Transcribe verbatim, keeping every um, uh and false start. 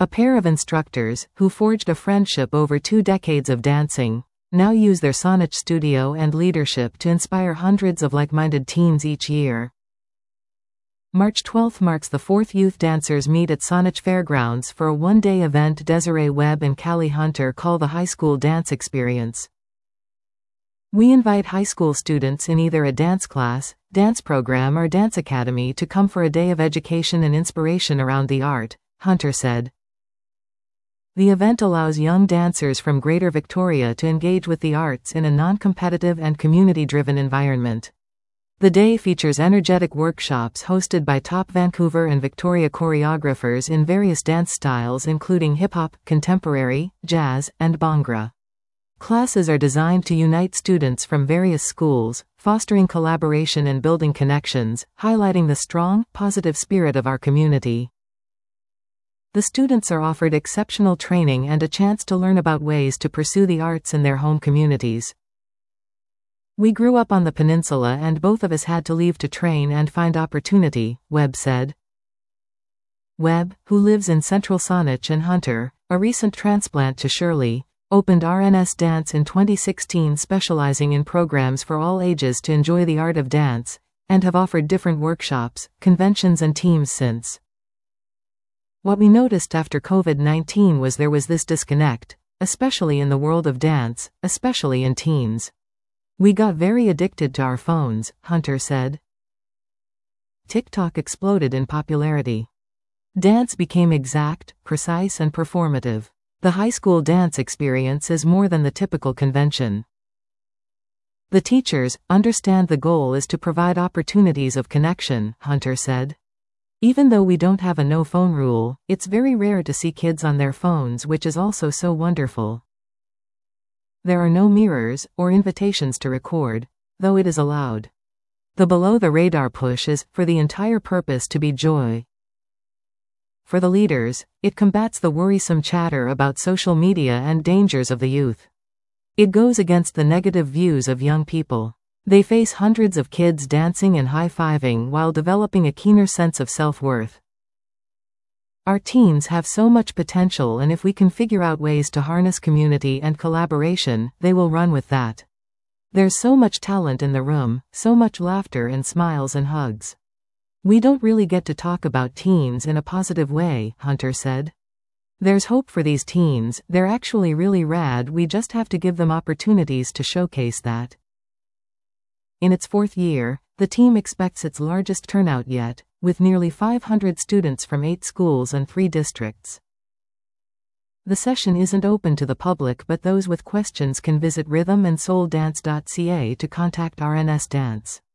A pair of instructors, who forged a friendship over two decades of dancing, now use their Saanich studio and leadership to inspire hundreds of like-minded teens each year. March twelfth marks the fourth Youth Dancers Meet at Saanich Fairgrounds for a one-day event Desiree Webb and Callie Hunter call the High School Dance Experience. We invite high school students in either a dance class, dance program or dance academy to come for a day of education and inspiration around the art, Hunter said. The event allows young dancers from Greater Victoria to engage with the arts in a non-competitive and community-driven environment. The day features energetic workshops hosted by top Vancouver and Victoria choreographers in various dance styles including hip-hop, contemporary, jazz, and bhangra. Classes are designed to unite students from various schools, fostering collaboration and building connections, highlighting the strong, positive spirit of our community. The students are offered exceptional training and a chance to learn about ways to pursue the arts in their home communities. We grew up on the peninsula and both of us had to leave to train and find opportunity, Webb said. Webb, who lives in central Saanich, and Hunter, a recent transplant to Shirley, opened R N S Dance in twenty sixteen, specializing in programs for all ages to enjoy the art of dance, and have offered different workshops, conventions and teams since. What we noticed after COVID nineteen was there was this disconnect, especially in the world of dance, especially in teens. We got very addicted to our phones, Hunter said. TikTok exploded in popularity. Dance became exact, precise and performative. The high school dance experience is more than the typical convention. The teachers understand the goal is to provide opportunities of connection, Hunter said. Even though we don't have a no-phone rule, it's very rare to see kids on their phones, which is also so wonderful. There are no mirrors, or invitations to record, though it is allowed. The below-the-radar push is, for the entire purpose to be joy. For the leaders, it combats the worrisome chatter about social media and dangers of the youth. It goes against the negative views of young people. They face hundreds of kids dancing and high-fiving while developing a keener sense of self-worth. Our teens have so much potential, and if we can figure out ways to harness community and collaboration, they will run with that. There's so much talent in the room, so much laughter and smiles and hugs. We don't really get to talk about teens in a positive way, Hunter said. There's hope for these teens, they're actually really rad, we just have to give them opportunities to showcase that. In its fourth year, the team expects its largest turnout yet, with nearly five hundred students from eight schools and three districts. The session isn't open to the public, but those with questions can visit rhythm and soul dance dot c a to contact R N S Dance.